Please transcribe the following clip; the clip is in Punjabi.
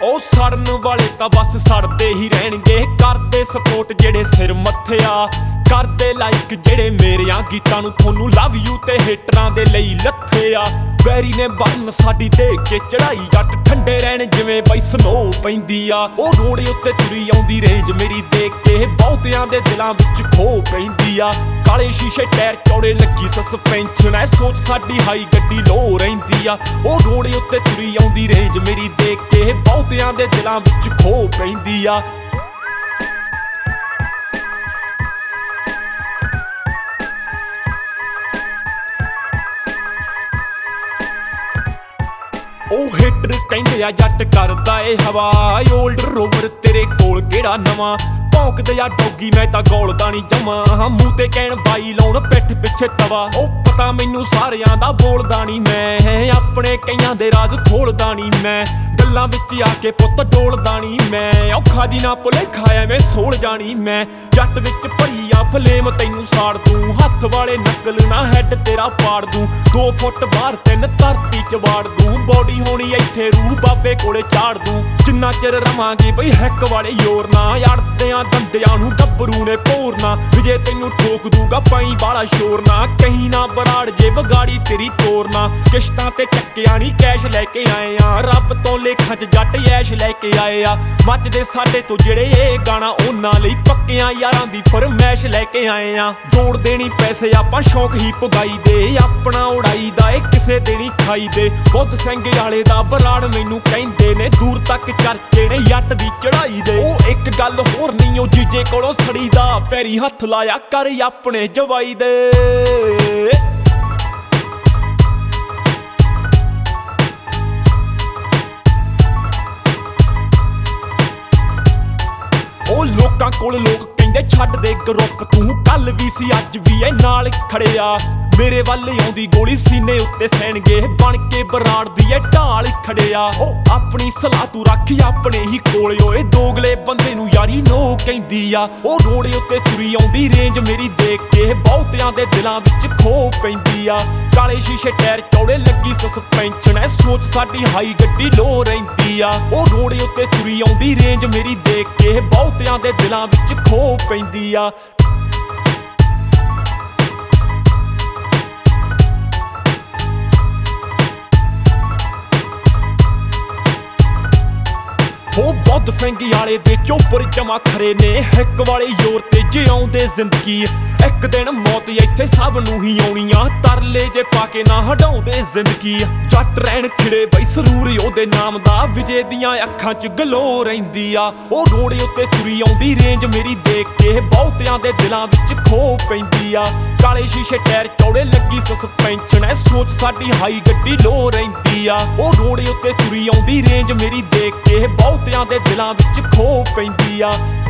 ਉਹ ਸੜਨ ਵਾਲੇ ਤਾਂ ਬਸ ਸੜਦੇ ਹੀ ਰਹਿਣਗੇ, ਕਰਦੇ ਸਪੋਰਟ ਜਿਹੜੇ ਸਿਰ ਮੱਥੇ ਆ, ਕਰਦੇ ਲਾਈਕ ਜਿਹੜੇ ਮੇਰਿਆਂ ਗੀਤਾਂ ਨੂੰ ਤੁਹਾਨੂੰ ਲਵ ਯੂ ਤੇ ਹੇਟਰਾਂ ਦੇ ਲਈ ਲੱਥੇ ਆ। ਵੈਰੀ ਨੇ ਬੰਨ ਸਾਡੀ ਦੇਖ ਕੇ ਚੜਾਈ, ਜੱਟ ਠੰਡੇ ਰਹਿਣ ਜਿਵੇਂ ਬਈ ਸਨੋ ਪੈਂਦੀ ਆ। ਉਹ ਰੋੜੇ ਉੱਤੇ ਤੁਰੀ ਆਉਂਦੀ ਰੇਂਜ ਮੇਰੀ ਦੇਖ ਕੇ ਬਹੁਤਿਆਂ ਦੇ ਦਿਲਾਂ ਵਿੱਚ ਖੋ ਪੈਂਦੀ ਆ। ਕਾਲੇ ਸ਼ੀਸ਼ੇ ਟਾਇਰ ਚੌੜੇ ਲੱਗੀ ਸਸਪੈਂਸ਼ਨ ਐ, ਸੋਚ ਸਾਡੀ ਹਾਈ ਗੱਡੀ ਲੋ ਰਹਿੰਦੀ ਆ। ਉਹ ਰੋੜੇ ਉੱਤੇ ਤੁਰੀ ਆਉਂਦੀ ਰੇਂਜ ਮੇਰੀ ਦੇਖ ਕੇ ਬਹੁਤਿਆਂ ਦੇ ਦਿਲਾਂ ਵਿੱਚ ਖੋ ਪੈਂਦੀ ਆ। ਉਹ ਹੇਟਰ ਕਹਿੰਦੇ ਆ ਜੱਟ ਕਰਦਾ ਏ ਹਵਾ, ਓਲਡ ਰੋਵਰ ਤੇਰੇ ਕੋਲ ਕਿਹੜਾ ਨਵਾਂ, ਭੌਂਕਦੇ ਆ ਡੌਗੀ ਮੈਂ ਤਾਂ ਗੋਲਦਾ ਨੀ ਜਮਾਂ, ਮੂੰਹ ਤੇ ਕਹਿਣ ਬਾਈ ਲਾਉਣ ਪਿੱਠ ਪਿੱਛੇ ਤਵਾ। ਉਹ ਪਤਾ ਮੈਨੂੰ ਸਾਰਿਆਂ ਦਾ ਬੋਲਦਾ ਨੀ ਮੈਂ, ਆਪਣੇ ਕਈਆਂ ਦੇ ਰਾਜ਼ ਖੋਲਦਾ ਨੀ ਮੈਂ, ਗੱਲਾਂ ਵਿੱਚ ਆ ਕੇ ਪੁੱਤ ਡੋਲਦਾ ਨੀ ਮੈਂ, ਔਖਾ ਦੀ ਨਾ ਭੁਲੇਖਾ ਐਵੇਂ ਸੋਲ ਜਾਣੀ ਮੈਂ। ਜੱਟ ਵਿੱਚ ਭਰੀ ਆ ਫਲੇਮ ਤੈਨੂੰ ਸਾੜ ਦੂੰ, ਹੱਥ ਵਾਲੇ ਨਕਲ ਨਾ ਹੈਡ ਤੇਰਾ ਪਾੜ ਦੂੰ, 2 ਫੁੱਟ ਬਾਹਰ 3 ਧਰਤੀ ਚ ਵਾੜ ਦੂੰ, ਬੋਡੀ ਹੋਣੀ ਇੱਥੇ ਰੂਹ ਬਾਬੇ ਕੋਲੇ ਚਾੜ ਦੂੰ। ਜਿੰਨਾ ਚਿਰ ਰਵਾਂਗੇ ਬਈ ਹੈਕ ਵਾਲੇ ਯੋਰ ਨਾ, ਅੜਦਿਆਂ ਦੰਦਿਆਂ ਨੂੰ ਗੱਭਰੂ ਨੇ ਭੋਰਨਾ, ਵਿਜੇ ਤੈਨੂੰ ਠੋਕ ਦੂਗਾ ਪਾਈ ਵਾਲਾ ਸ਼ੋਰ ਨਾ, ਕਹੀਂ ਨਾ ਬਰਾੜ ਜੇ ਬਗਾੜੀ ਤੇਰੀ ਤੋਰਨਾ। ਕਿਸ਼ਤਾਂ ਤੇ ਚੱਕਿਆ ਨੀ ਕੈਸ਼ ਲੈ ਕੇ ਆਏ ਆ, ਰੱਬ ਤੋਂ ਲੇਖਾਂ ਚ ਜੱਟ ਐਸ਼ ਲੈ ਕੇ ਆਏ ਆ। ਮੱਚਦੇ ਸਾਡੇ ਤੋਂ ਜਿਹੜੇ ਇਹ ਗਾਣਾ ਉਹਨਾਂ ਲਈ, ਪੱਕਿਆਂ ਯਾਰਾਂ ਦੀ ਫਰਮੈਸ਼ ਲੈ ਕੇ ਆਏ ਆ। ਜੋੜ ਦੇਣੀ ਪੈਸੇ ਆਪਾਂ ਸ਼ੌਕ ਹੀ ਪੁਗਾਈ ਦੇ, ਆਪਣਾ ਉਡਾਈ ਦਾ ਏ ਕਿਸੇ ਦੇ ਨੀ ਖਾਈ ਦੇ। ਬੁੱਧ ਸਿੰਘ ਵਾਲੇ ਦਾ ਬਰਾੜ ਮੈਨੂੰ ਕਹਿੰਦੇ ਨੇ, ਦੂਰ ਤੱਕ ਚਰਚੇ ਨੇ ਜੱਟ ਦੀ ਚੜਾਈ ਦੇ। ਉਹ ਇੱਕ ਗੱਲ ਹੋਰ ਨਹੀਂ ਉਹ ਜੀਜੇ ਕੋਲੋਂ ਸੜੀ ਦਾ, ਪੈਰੀ ਹੱਥ ਲਾਇਆ ਕਰ ਆਪਣੇ ਜਵਾਈ ਦੇ। ਉਹ ਲੋਕਾਂ ਕੋਲ ਲੋਕ ਕਹਿੰਦੇ ਛੱਡ ਦੇ ਗਰੁੱਪ, ਤੂੰ ਕੱਲ ਵੀ ਸੀ ਅੱਜ ਵੀ ਐ ਨਾਲ ਖੜਿਆ। ਮੇਰੇ ਵੱਲ ਆਉਂਦੀ ਗੋਲੀ ਸੀਨੇ ਉੱਤੇ ਸੈਣਗੇ, ਬਣ ਕੇ ਬਰਾੜ ਦੀ ਐ ਢਾਲ ਖੜਿਆ। ਉਹ ਆਪਣੀ ਸਲਾਹ ਤੂੰ ਰੱਖ ਆਪਣੇ ਹੀ ਕੋਲ, ਓਏ ਦੋਗਲੇ ਬੰਦੇ ਨੂੰ ਯਾਰੀ ਨੋ ਕਹਿੰਦੀ ਆ। ਉਹ ਰੋੜੇ ਉੱਤੇ ਤੁਰੀ ਆਉਂਦੀ ਰੇਂਜ ਮੇਰੀ ਦੇਖ ਕੇ ਬਹੁਤਿਆਂ ਦੇ ਦਿਲਾਂ ਵਿੱਚ ਖੋ ਪੈਂਦੀ ਆ। ਕਾਲੇ ਸ਼ੀਸ਼ੇ ਟਾਇਰ ਚੌੜੇ ਲੱਗੀ ਸਸਪੈਂਸ਼ਨ ਐ, ਸੋਚ ਸਾਡੀ ਹਾਈ ਗੱਡੀ ਲੋ ਰਹਿੰਦੀ ਆ। ਉਹ ਰੋੜੇ ਉੱਤੇ ਤੁਰੀ ਆਉਂਦੀ ਰੇਂਜ ਮੇਰੀ ਦੇਖ ਕੇ ਬਹੁਤਿਆਂ ਦੇ ਦਿਲਾਂ ਵਿੱਚ ਖੋ ਪੈਂਦੀ ਆ। ਉਹ ਬੁੱਧ ਸਿੰਘ ਵਾਲੇ ਦੇ ਚੋਪਰ ਜਮਾ ਖਰੇ ਨੇ, ਹਿੱਕ ਵਾਲੇ ਯੋਰ ਤੇ ਜਿਉਂਦੇ ਜ਼ਿੰਦਗੀ, ਇੱਕ ਦਿਨ ਮੌਤ ਇੱਥੇ ਸਭ ਨੂੰ ਹੀ ਆਉਣੀ ਆ। ਤਰਲੇ ਜੇ ਪਾ ਕੇ ਨਾ ਹਟਾਉਂਦੇ ਜ਼ਿੰਦਗੀ, ਜੱਟ ਰਹਿਣ ਖਿੜੇ ਬਈ ਸਰੂਰ ਉਹਦੇ ਨਾਮ ਦਾ, ਵਿਜੇ ਦੀਆਂ ਅੱਖਾਂ 'ਚ ਗਲੋ ਰਹਿੰਦੀ ਆ। ਉਹ ਰੋੜੇ ਉੱਤੇ ਤੁਰੀ ਆਉਂਦੀ ਰੇਂਜ ਮੇਰੀ ਦੇਖ ਕੇ ਬਹੁਤਿਆਂ ਦੇ ਦਿਲਾਂ ਵਿੱਚ ਖੋ ਪੈਂਦੀ ਆ। ਕਾਲੇ ਸ਼ੀਸ਼ੇ ਟਾਇਰ ਚੌੜੇ ਲੱਗੀ ਸਸਪੈਂਸ਼ਨ ਐ, ਸੋਚ ਸਾਡੀ ਹਾਈ ਗੱਡੀ ਲੋ ਰਹਿੰਦੀ ਆ। ਉਹ ਰੋੜੇ ਉੱਤੇ ਤੁਰੀ ਆਉਂਦੀ ਰੇਂਜ ਮੇਰੀ ਦੇਖ ਕੇ ਬਹੁਤਿਆਂ ਦੇ ਦਿਲਾਂ ਵਿੱਚ ਖੋ ਪੈਂਦੀ ਆ।